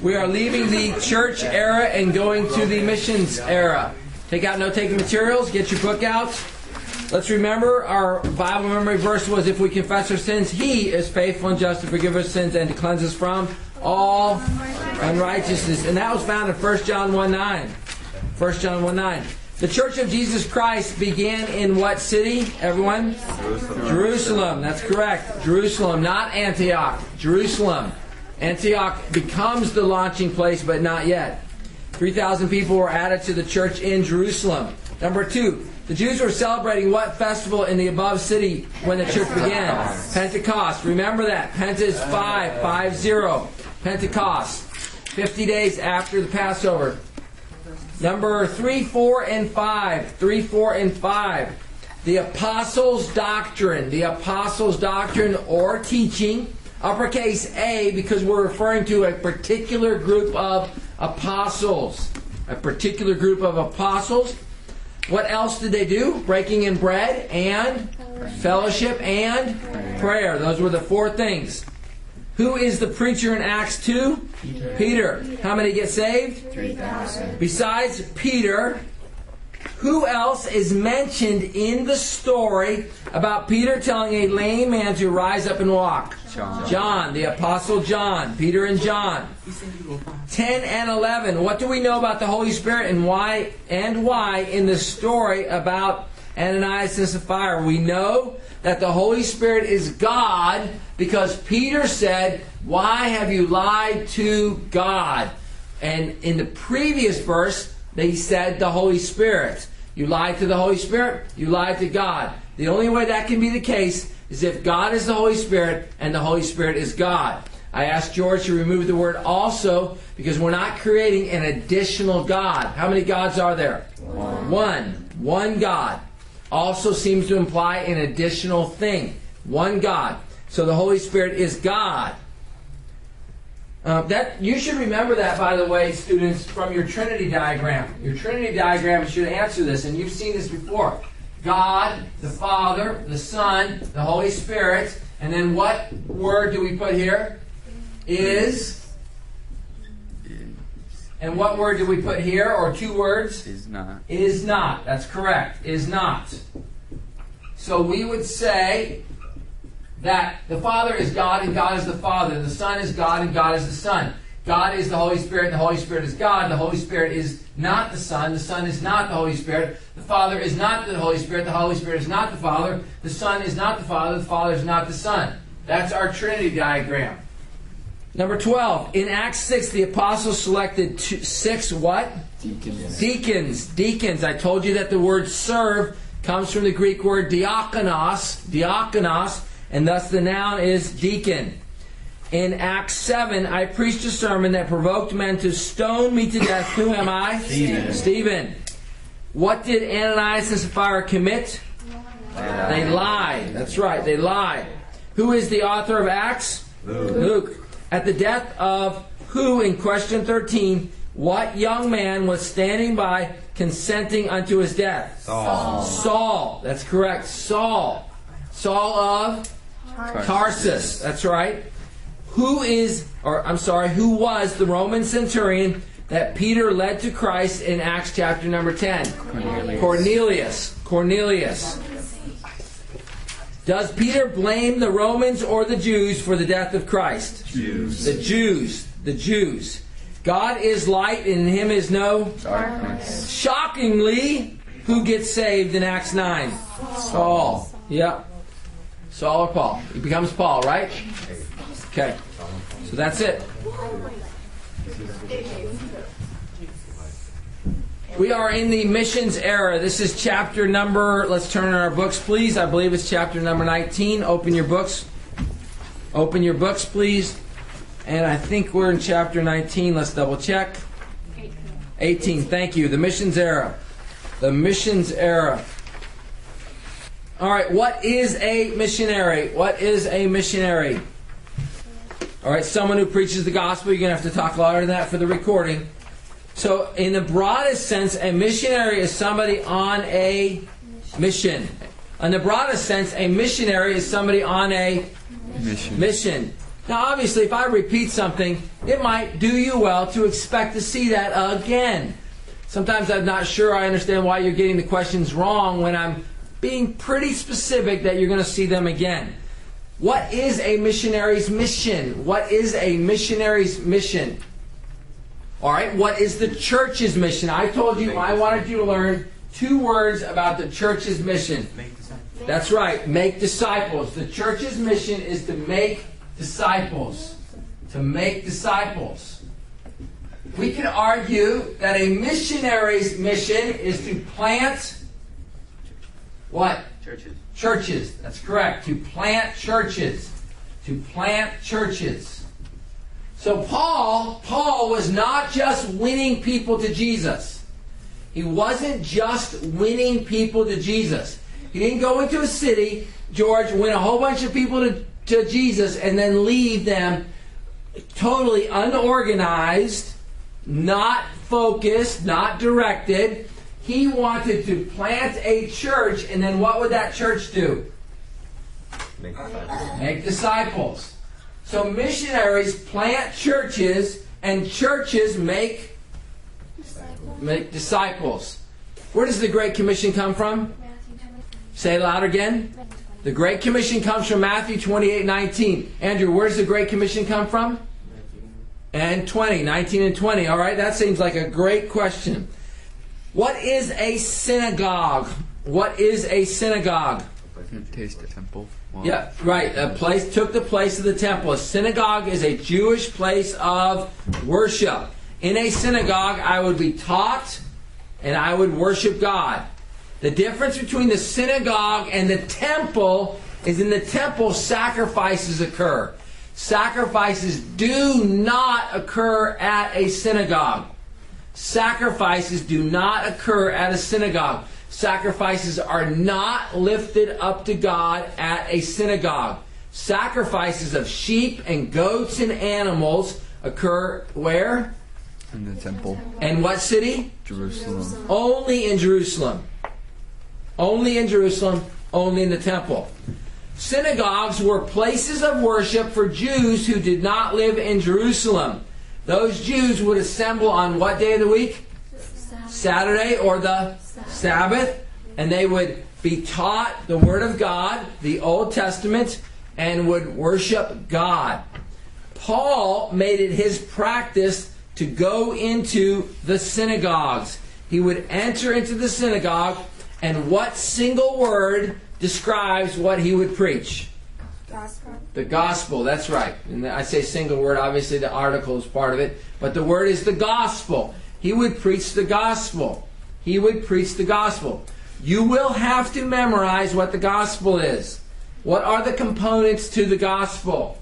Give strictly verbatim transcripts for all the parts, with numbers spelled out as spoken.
We are leaving the church era and going to the missions era. Take out note-taking materials. Get your book out. Let's remember our Bible memory verse was, if we confess our sins, He is faithful and just to forgive our sins and to cleanse us from all unrighteousness. And that was found in First John one nine. First John one nine. The Church of Jesus Christ began in what city, everyone? Jerusalem. Jerusalem. That's correct. Jerusalem, not Antioch. Jerusalem. Antioch becomes the launching place, but not yet. three thousand people were added to the church in Jerusalem. Number two, the Jews were celebrating what festival in the above city when the church began? Pentecost. Remember that. Penta is five, five zero. Pentecost. fifty days after the Passover. Number three, four, and five. Three, four, and five. The Apostles' Doctrine. The Apostles' Doctrine or teaching. Uppercase A, because we're referring to a particular group of apostles. A particular group of apostles. What else did they do? Breaking in bread and fellowship and prayer. Those were the four things. Who is the preacher in Acts two? Peter. Peter. How many get saved? three thousand. Besides Peter, who else is mentioned in the story about Peter telling a lame man to rise up and walk? John. John, the Apostle John. Peter and John. ten and eleven. What do we know about the Holy Spirit and why and why in the story about Ananias and Sapphira? We know that the Holy Spirit is God because Peter said, "Why have you lied to God?" And in the previous verse, they said the Holy Spirit. You lied to the Holy Spirit, you lied to God. The only way that can be the case is if God is the Holy Spirit and the Holy Spirit is God. I asked George to remove the word also because we're not creating an additional God. How many gods are there? One. One. One God. Also seems to imply an additional thing. One God. So the Holy Spirit is God. Uh, that you should remember that, by the way, students, from your Trinity diagram. Your Trinity diagram should answer this, and you've seen this before. God, the Father, the Son, the Holy Spirit, and then what word do we put here? Is. And what word do we put here, or two words? Is not. Is not. That's correct. Is not. So we would say that the Father is God and God is the Father. The Son is God and God is the Son. God is the Holy Spirit and the Holy Spirit is God. The Holy Spirit is not the Son. The Son is not the Holy Spirit. The Father is not the Holy Spirit. The Holy Spirit is not the Father. The Son is not the Father. The Father is not the Son. That's our Trinity diagram. Number twelve. In Acts six, the apostles selected two, six what? Deacons. Deacons. Deacons. I told you that the word serve comes from the Greek word diakonos. Diakonos. And thus the noun is deacon. In Acts seven, I preached a sermon that provoked men to stone me to death. Who am I? Stephen. Stephen. What did Ananias and Sapphira commit? Lied. They lied. That's right, they lied. Who is the author of Acts? Luke. Luke. At the death of who, in question thirteen, what young man was standing by consenting unto his death? Saul. Saul. That's correct. Saul. Saul of Tarsus. Tarsus. That's right. Who is, or I'm sorry, who was the Roman centurion that Peter led to Christ in Acts chapter number ten? Cornelius. Cornelius. Cornelius. Does Peter blame the Romans or the Jews for the death of Christ? Jews. The Jews. The Jews. God is light and in Him is no Darkness. Shockingly, who gets saved in Acts nine? Saul. Yep. Saul or Paul? He becomes Paul, right? Okay. So that's it. We are in the missions era. This is chapter number, let's turn in our books, please. I believe it's chapter number nineteen. Open your books. Open your books, please. And I think we're in chapter nineteen. Let's double check. eighteen. Thank you. The missions era. The missions era. All right. What is a missionary? What is a missionary? All right. Someone who preaches the gospel. You're going to have to talk louder than that for the recording. So, in the broadest sense, a missionary is somebody on a mission. In the broadest sense, a missionary is somebody on a Mission. mission. Now, obviously, if I repeat something, it might do you well to expect to see that again. Sometimes I'm not sure I understand why you're getting the questions wrong when I'm being pretty specific that you're going to see them again. What is a missionary's mission? What is a missionary's mission? All right, what is the church's mission? I told you I wanted you to learn two words about the church's mission. That's right, make disciples. The church's mission is to make disciples. To make disciples. We can argue that a missionary's mission is to plant what? Churches. Churches. That's correct. To plant churches. To plant churches. So Paul, Paul was not just winning people to Jesus. He wasn't just winning people to Jesus. He didn't go into a city, George, win a whole bunch of people to, to Jesus, and then leave them totally unorganized, not focused, not directed. He wanted to plant a church, and then what would that church do? Make disciples. Make disciples. So missionaries plant churches, and churches make, make disciples. Where does the Great Commission come from? Say it louder again. The Great Commission comes from Matthew twenty-eight nineteen. Andrew, where does the Great Commission come from? And twenty, nineteen and twenty. All right, that seems like a great question. What is a synagogue? What is a synagogue? Taste the temple. Wow. Yeah, right. A place took the place of the temple. A synagogue is a Jewish place of worship. In a synagogue, I would be taught and I would worship God. The difference between the synagogue and the temple is in the temple, sacrifices occur. Sacrifices do not occur at a synagogue. Sacrifices do not occur at a synagogue. Sacrifices are not lifted up to God at a synagogue. Sacrifices of sheep and goats and animals occur where? In the temple. And what city? Jerusalem. Only in Jerusalem. Only in Jerusalem, only in the temple. Synagogues were places of worship for Jews who did not live in Jerusalem. Those Jews would assemble on what day of the week? Saturday or the Sabbath. And they would be taught the Word of God, the Old Testament, and would worship God. Paul made it his practice to go into the synagogues. He would enter into the synagogue, and what single word describes what he would preach? Gospel. The gospel, that's right. And I say single word, obviously the article is part of it, but the word is the gospel. He would preach the gospel. He would preach the gospel. You will have to memorize what the gospel is. What are the components to the gospel?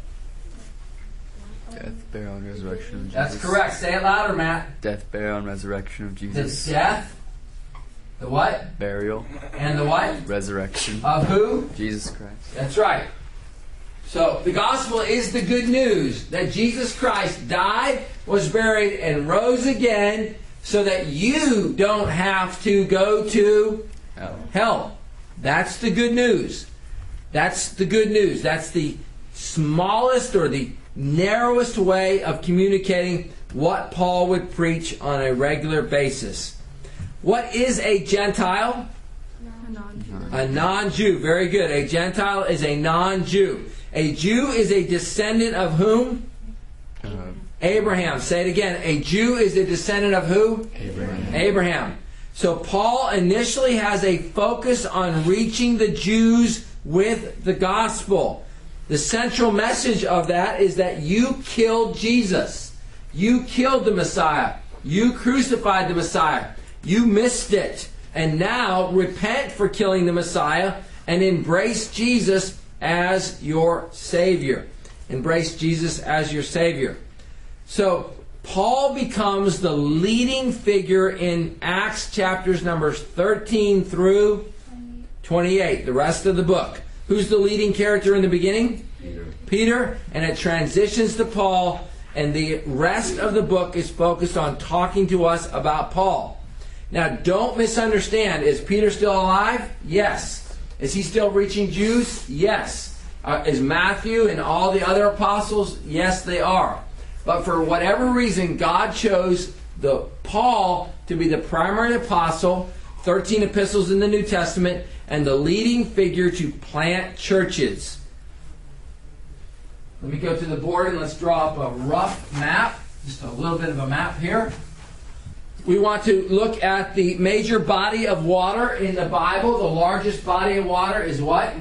Death, burial, and resurrection of Jesus. That's correct. Say it louder, Matt. Death, burial, and resurrection of The Jesus. death, the what? Burial, And the what? resurrection. Of who? Jesus Christ. That's right. So the gospel is the good news that Jesus Christ died, was buried, and rose again so that you don't have to go to Hell. hell. That's the good news. That's the good news. That's the smallest or the narrowest way of communicating what Paul would preach on a regular basis. What is a Gentile? A non-Jew. Very good. A Gentile is a non-Jew. A Jew is a descendant of whom? Uh, Abraham. Say it again. A Jew is a descendant of who? Abraham. Abraham. So Paul initially has a focus on reaching the Jews with the gospel. The central message of that is that you killed Jesus. You killed the Messiah. You crucified the Messiah. You missed it. And now repent for killing the Messiah and embrace Jesus as your Savior. Embrace Jesus as your Savior. So Paul becomes the leading figure in Acts chapters numbers thirteen through twenty-eight, the rest of the book. Who's the leading character in the beginning? Peter. Peter, and it transitions to Paul, and the rest of the book is focused on talking to us about Paul. Now, don't misunderstand. Is Peter still alive? Yes. Is he still reaching Jews? Yes. Uh, is Matthew and all the other apostles? Yes, they are. But for whatever reason, God chose the Paul to be the primary apostle, thirteen epistles in the New Testament, and the leading figure to plant churches. Let me go to the board and let's draw up a rough map. Just a little bit of a map here. We want to look at the major body of water in the Bible. The largest body of water is what?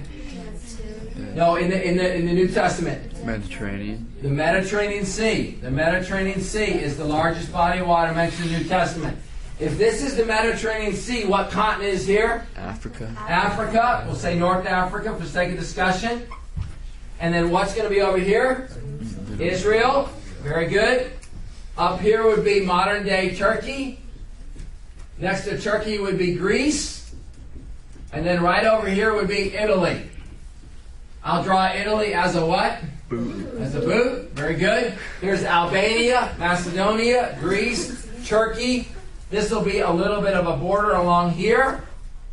No, in the in the in the New Testament. Mediterranean. The Mediterranean Sea. The Mediterranean Sea is the largest body of water mentioned in the New Testament. If this is the Mediterranean Sea, what continent is here? Africa. Africa. We'll say North Africa for sake of discussion. And then what's going to be over here? Israel. Very good. Up here would be modern day Turkey. Next to Turkey would be Greece. And then right over here would be Italy. I'll draw Italy as a what? Boot. As a boot. Very good. Here's Albania, Macedonia, Greece, Turkey. This will be a little bit of a border along here.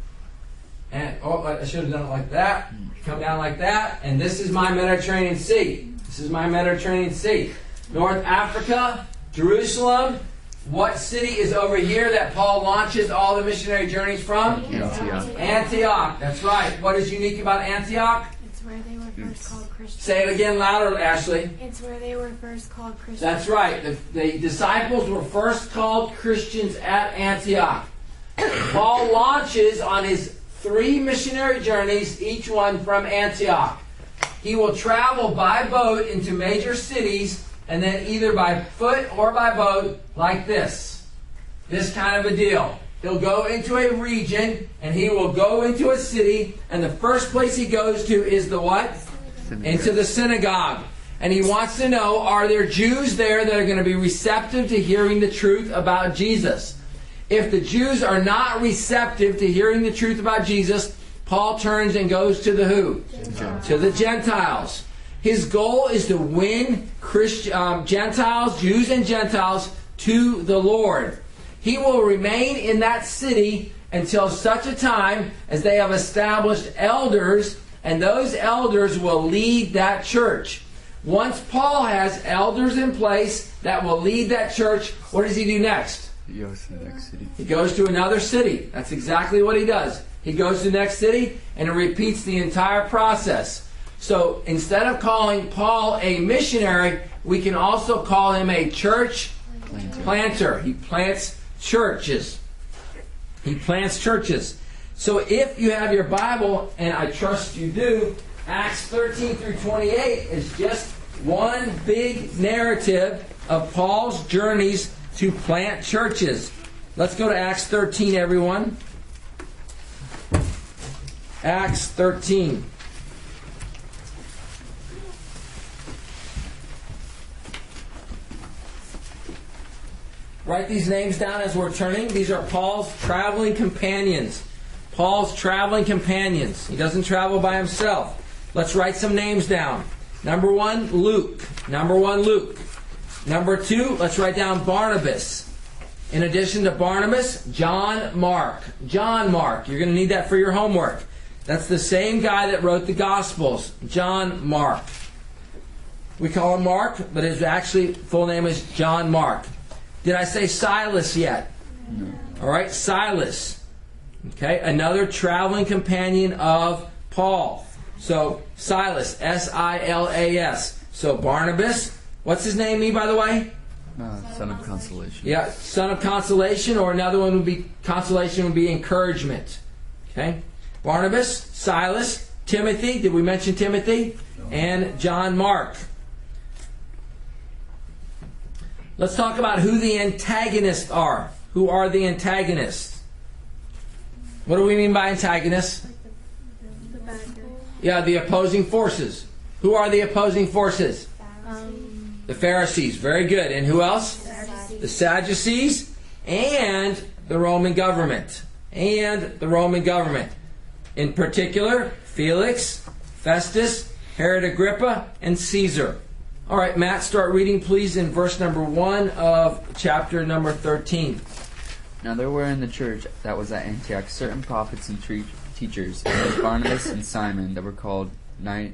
And oh, I should have done it like that. Come down like that. And this is my Mediterranean Sea. This is my Mediterranean Sea. North Africa, Jerusalem. What city is over here that Paul launches all the missionary journeys from? Antioch. Antioch. That's right. What is unique about Antioch? It's where they were first called Christians. Say it again louder, Ashley. It's where they were first called Christians. That's right. The, the disciples were first called Christians at Antioch. Paul launches on his three missionary journeys, each one from Antioch. He will travel by boat into major cities, and then either by foot or by boat, like this. This kind of a deal. He'll go into a region, and he will go into a city, and the first place he goes to is the what? Synagogue. Into the synagogue. And he wants to know, are there Jews there that are going to be receptive to hearing the truth about Jesus? If the Jews are not receptive to hearing the truth about Jesus, Paul turns and goes to the who? Gentiles. To the Gentiles. His goal is to win Christ, um, Gentiles, Jews and Gentiles, to the Lord. He will remain in that city until such a time as they have established elders, and those elders will lead that church. Once Paul has elders in place that will lead that church, what does he do next? He goes to the next city. He goes to another city. That's exactly what he does. He goes to the next city and it repeats the entire process. So instead of calling Paul a missionary, we can also call him a church Planter. planter. He plants churches. He plants churches. So if you have your Bible, and I trust you do, Acts thirteen through twenty-eight is just one big narrative of Paul's journeys to plant churches. Let's go to Acts thirteen, everyone. Acts thirteen. Write these names down as we're turning. These are Paul's traveling companions. Paul's traveling companions. He doesn't travel by himself. Let's write some names down. Number one, Luke. Number one, Luke. Number two, let's write down Barnabas. In addition to Barnabas, John Mark. John Mark. You're going to need that for your homework. That's the same guy that wrote the Gospels. John Mark. We call him Mark, but his actually full name is John Mark. Did I say Silas yet? No. All right, Silas. Okay, another traveling companion of Paul. So, Silas, S I L A S. So, Barnabas. What's his name mean, by the way? Uh, son of consolation. Yeah, son of consolation, or another one would be, consolation would be encouragement. Okay? Barnabas, Silas, Timothy. Did we mention Timothy? And John Mark. Let's talk about who the antagonists are. Who are the antagonists? What do we mean by antagonists? The bad guy. Yeah, the opposing forces. Who are the opposing forces? Um, The Pharisees. Very good. And who else? Sadducees. The Sadducees and the Roman government. And the Roman government. In particular, Felix, Festus, Herod Agrippa, and Caesar. All right, Matt, start reading, please, in verse number one of chapter number thirteen. Now there were in the church that was at Antioch certain prophets and tre- teachers, as Barnabas and Simon, that were called Ni-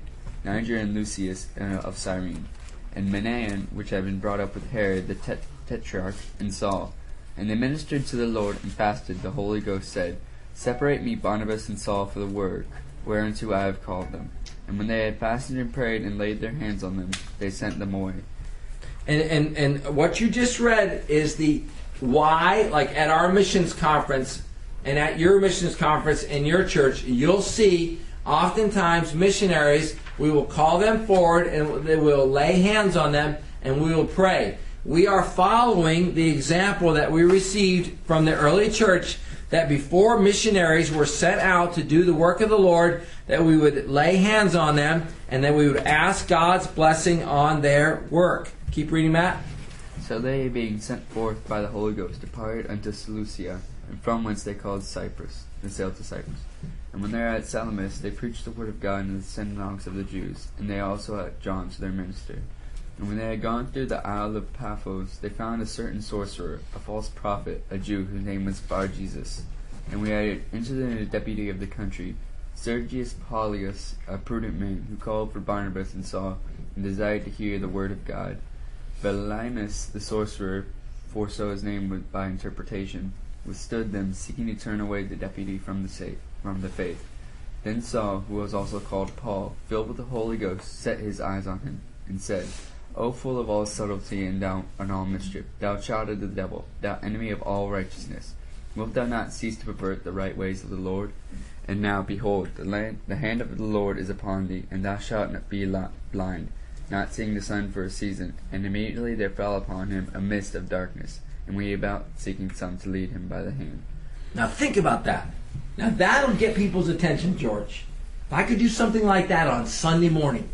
Niger and Lucius uh, of Cyrene, and Manaen, which had been brought up with Herod the tet- tetrarch, and Saul. And they ministered to the Lord and fasted. The Holy Ghost said, Separate me Barnabas and Saul for the work whereunto I have called them. And when they had fasted and prayed and laid their hands on them, they sent them away. And, and, and what you just read is the why, like at our missions conference and at your missions conference in your church, you'll see oftentimes missionaries, we will call them forward and they will lay hands on them and we will pray. We are following the example that we received from the early church, that before missionaries were sent out to do the work of the Lord, that we would lay hands on them and that we would ask God's blessing on their work. Keep reading, Matt. So they, being sent forth by the Holy Ghost, departed unto Seleucia, and from whence they called Cyprus, and sailed to Cyprus. And when they were at Salamis, they preached the word of God in the synagogues of the Jews, and they also had John to their minister. And when they had gone through the Isle of Paphos, they found a certain sorcerer, a false prophet, a Jew, whose name was Bar-Jesus. And we had entered in the deputy of the country, Sergius Paulius, a prudent man, who called for Barnabas and Saul, and desired to hear the word of God. But Elymas, the sorcerer, for so his name was by interpretation, withstood them, seeking to turn away the deputy from the, sa- from the faith. Then Saul, who was also called Paul, filled with the Holy Ghost, set his eyes on him, and said, O full of all subtlety and, thou, and all mischief, thou child of the devil, thou enemy of all righteousness, wilt thou not cease to pervert the right ways of the Lord? And now, behold, the, land, the hand of the Lord is upon thee, and thou shalt not be li- blind, not seeing the sun for a season. And immediately there fell upon him a mist of darkness, and we about seeking some to lead him by the hand. Now think about that. Now that'll get people's attention, George. If I could do something like that on Sunday morning.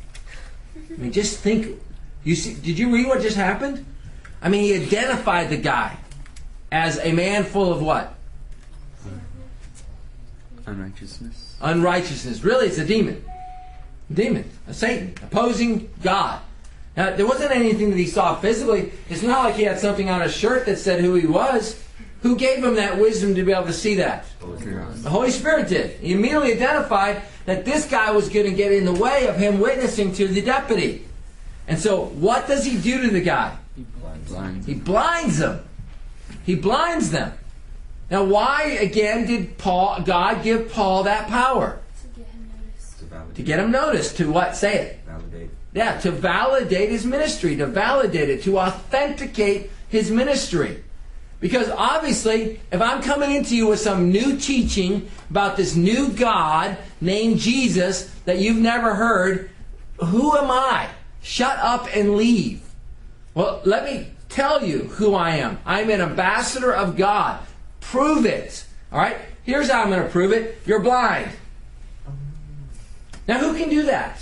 I mean, just think. You see, did you read what just happened? I mean, he identified the guy as a man full of what? Unrighteousness. Unrighteousness. Really, it's a demon. A demon. A Satan. Opposing God. Now, there wasn't anything that he saw physically. It's not like he had something on his shirt that said who he was. Who gave him that wisdom to be able to see that? The Holy Spirit did. He immediately identified that this guy was going to get in the way of him witnessing to the deputy. And so, what does he do to the guy? He blinds. He blinds them. He blinds them. Now, why, again, did Paul, God give Paul that power? To get him noticed. To validate. To get him noticed. To what? Say it. Validate. Yeah, to validate his ministry. To validate it. To authenticate his ministry. Because obviously, if I'm coming into you with some new teaching about this new God named Jesus that you've never heard, who am I? Shut up and leave. Well, let me tell you who I am. I'm an ambassador of God. Prove it. All right? Here's how I'm going to prove it. You're blind. Now, who can do that?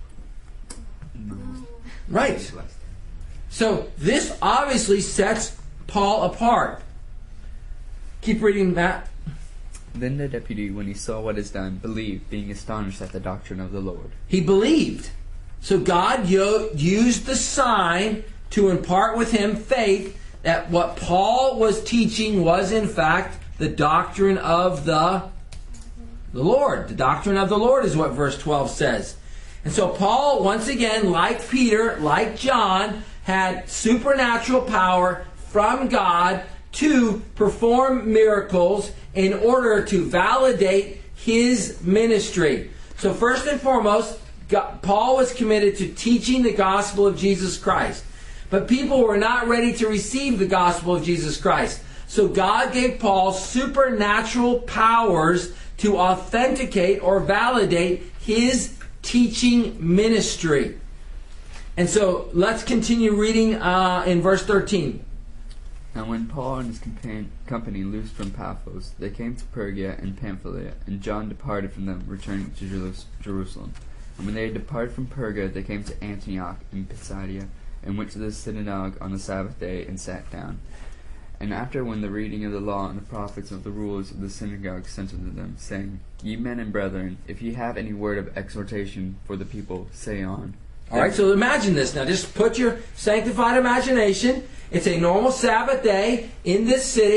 No. Right. So, this obviously sets Paul apart. Keep reading that. Then the deputy, when he saw what is done, believed, being astonished at the doctrine of the Lord. He believed. So God yo- used the sign to impart with him faith that what Paul was teaching was in fact the doctrine of the, the Lord. The doctrine of the Lord is what verse twelve says. And so Paul, once again, like Peter, like John, had supernatural power from God to perform miracles in order to validate his ministry. So first and foremost, God, Paul was committed to teaching the gospel of Jesus Christ. But people were not ready to receive the gospel of Jesus Christ. So God gave Paul supernatural powers to authenticate or validate his teaching ministry. And so let's continue reading uh, in verse thirteen. Now when Paul and his compan- company loosed from Paphos, they came to Perga and Pamphylia, and John departed from them, returning to Jerus- Jerusalem. And when they had departed from Perga, they came to Antioch in Pisidia, and went to the synagogue on the Sabbath day, and sat down. And after when the reading of the law and the prophets of the rulers of the synagogue sent unto them, saying, Ye men and brethren, if ye have any word of exhortation for the people, say on. All right, so imagine this. Now just put your sanctified imagination. It's a normal Sabbath day in this city.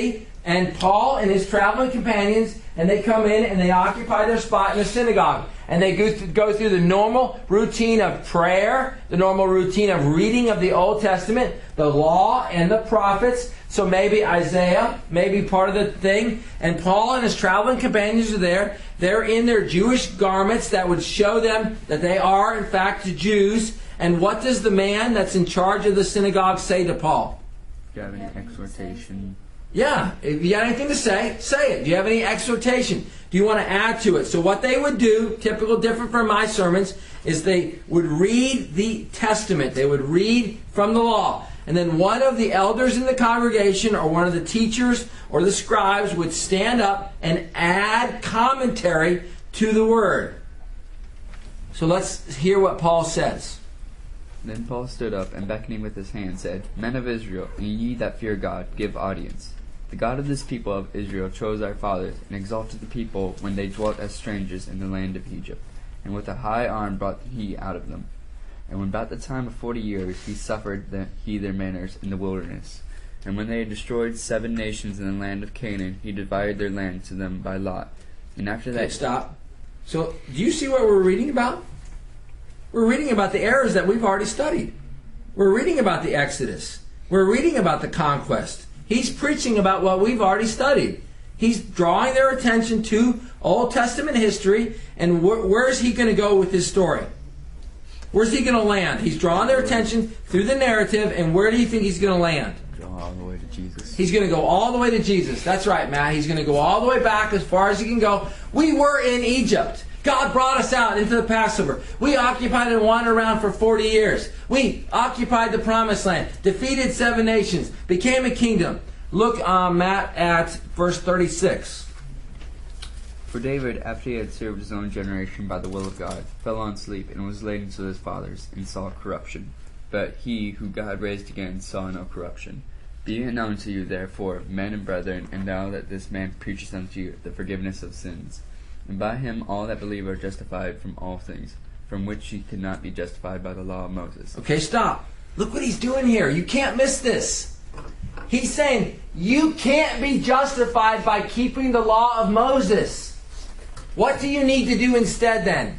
and Paul and his traveling companions, and they come in and they occupy their spot in the synagogue. And they go through, go through the normal routine of prayer, the normal routine of reading of the Old Testament, the law and the prophets. So maybe Isaiah, maybe part of the thing. And Paul and his traveling companions are there. They're in their Jewish garments that would show them that they are, in fact, Jews. And what does the man that's in charge of the synagogue say to Paul? Do you have any exhortation? Yeah, if you got anything to say, say it. Do you have any exhortation? Do you want to add to it? So what they would do, typical, different from my sermons, is they would read the Testament. They would read from the law. And then one of the elders in the congregation or one of the teachers or the scribes would stand up and add commentary to the Word. So let's hear what Paul says. Then Paul stood up, and beckoning with his hand said, Men of Israel, and ye that fear God, give audience. The God of this people of Israel chose our fathers, and exalted the people when they dwelt as strangers in the land of Egypt, and with a high arm brought he out of them. And when about the time of forty years he suffered the, he their manners in the wilderness. And when they had destroyed seven nations in the land of Canaan, he divided their land to them by lot. And after that... Okay, stop. So, do you see what we're reading about? We're reading about the eras that we've already studied. We're reading about the Exodus. We're reading about the conquest. He's preaching about what we've already studied. He's drawing their attention to Old Testament history, and wh- where is he going to go with his story? Where's he going to land? He's drawing their attention through the narrative, and where do you think he's going to land? Draw all the way to Jesus. He's going to go all the way to Jesus. That's right, Matt. He's going to go all the way back as far as he can go. We were in Egypt. God brought us out into the Passover. We occupied and wandered around for forty years. We occupied the Promised Land, defeated seven nations, became a kingdom. Look, uh, Matt, at verse thirty-six. For David, after he had served his own generation by the will of God, fell on sleep and was laid unto his fathers, and saw corruption. But he, who God raised again, saw no corruption. Be it known to you, therefore, men and brethren, and now that this man preacheth unto you the forgiveness of sins. And by him all that believe are justified from all things, from which ye could not be justified by the law of Moses. Okay, stop. Look what he's doing here. You can't miss this. He's saying, you can't be justified by keeping the law of Moses. What do you need to do instead then?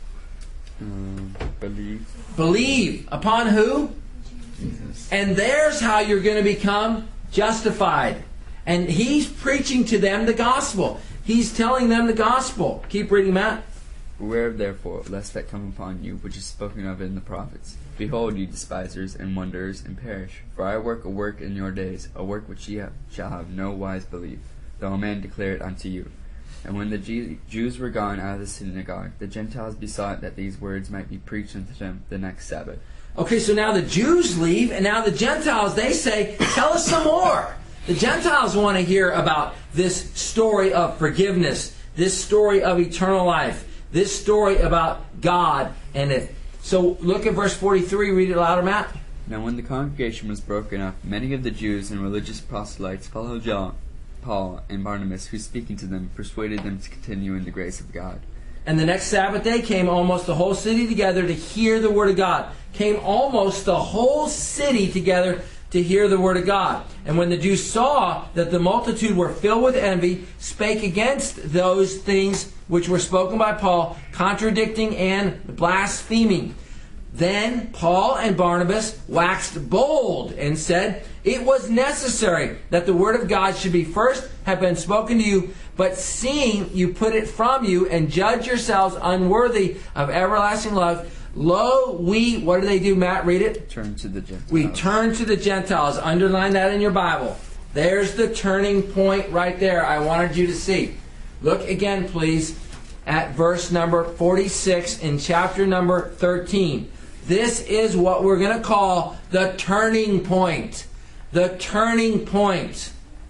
Um, believe. Believe. Upon who? Jesus. And there's how you're going to become justified. And he's preaching to them the gospel. He's telling them the gospel. Keep reading, Matt. Beware therefore, lest that come upon you, which is spoken of in the prophets. Behold, ye despisers and wonderers, and perish. For I work a work in your days, a work which ye have, shall have no wise believe, though a man declare it unto you. And when the G- Jews were gone out of the synagogue, the Gentiles besought that these words might be preached unto them the next Sabbath. Okay, so now the Jews leave, and now the Gentiles, they say, tell us some more. The Gentiles want to hear about this story of forgiveness, this story of eternal life, this story about God and it. So look at verse forty-three. Read it louder, Matt. Now when the congregation was broken up, many of the Jews and religious proselytes followed John, Paul and Barnabas, who speaking to them persuaded them to continue in the grace of God. And the next Sabbath day came almost the whole city together to hear the word of God. Came almost the whole city together to hear the word of God. And when the Jews saw that the multitude were filled with envy, spake against those things which were spoken by Paul, contradicting and blaspheming. Then Paul and Barnabas waxed bold and said, it was necessary that the word of God should be first have been spoken to you, but seeing you put it from you and judge yourselves unworthy of everlasting love, lo, we, what do they do, Matt? Read it. Turn to the Gentiles. We turn to the Gentiles. Underline that in your Bible. There's the turning point right there I wanted you to see. Look again, please, at verse number forty-six in chapter number thirteen. This is what we're going to call the turning point. The turning point.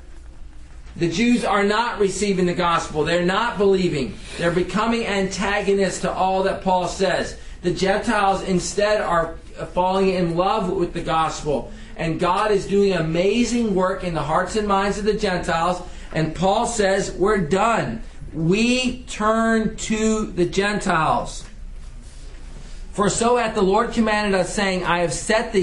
The Jews are not receiving the gospel. They're not believing. They're becoming antagonists to all that Paul says. The Gentiles instead are falling in love with the gospel. And God is doing amazing work in the hearts and minds of the Gentiles. And Paul says, we're done. We turn to the Gentiles. For so hath the Lord commanded us, saying, I have set thee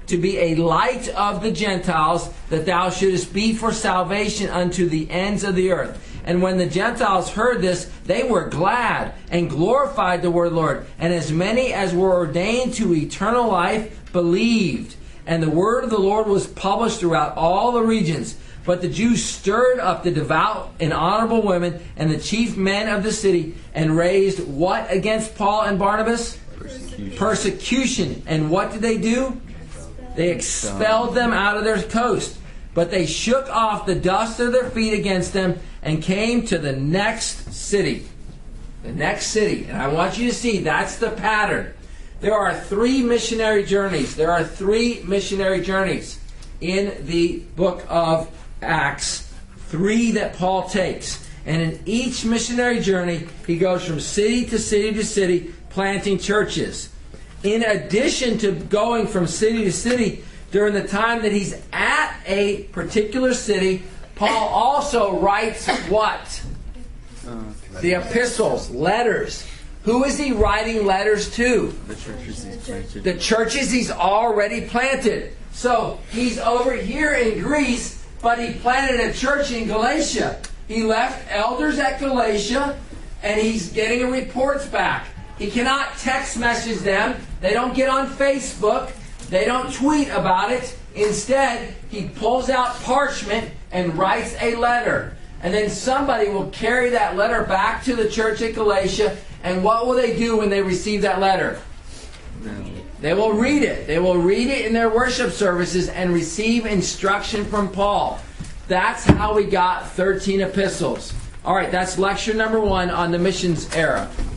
to be a light of the Gentiles, that thou shouldest be for salvation unto the ends of the earth. And when the Gentiles heard this, they were glad and glorified the word of the Lord. And as many as were ordained to eternal life believed. And the word of the Lord was published throughout all the regions. But the Jews stirred up the devout and honorable women and the chief men of the city, and raised what against Paul and Barnabas? Persecution. Persecution. And what did they do? They expelled them out of their coast. But they shook off the dust of their feet against them and came to the next city. The next city. And I want you to see, that's the pattern. There are three missionary journeys. There are three missionary journeys in the book of Acts. Three that Paul takes. And in each missionary journey, he goes from city to city to city, planting churches. In addition to going from city to city, during the time that he's at a particular city, Paul also writes what? The epistles, letters. Who is he writing letters to? The churches he's planted. The churches he's already planted. So he's over here in Greece, but he planted a church in Galatia. He left elders at Galatia, and he's getting reports back. He cannot text message them. They don't get on Facebook. They don't tweet about it. Instead, he pulls out parchment and writes a letter. And then somebody will carry that letter back to the church at Galatia. And what will they do when they receive that letter? No. They will read it. They will read it in their worship services and receive instruction from Paul. That's how we got thirteen epistles. All right, that's lecture number one on the missions era.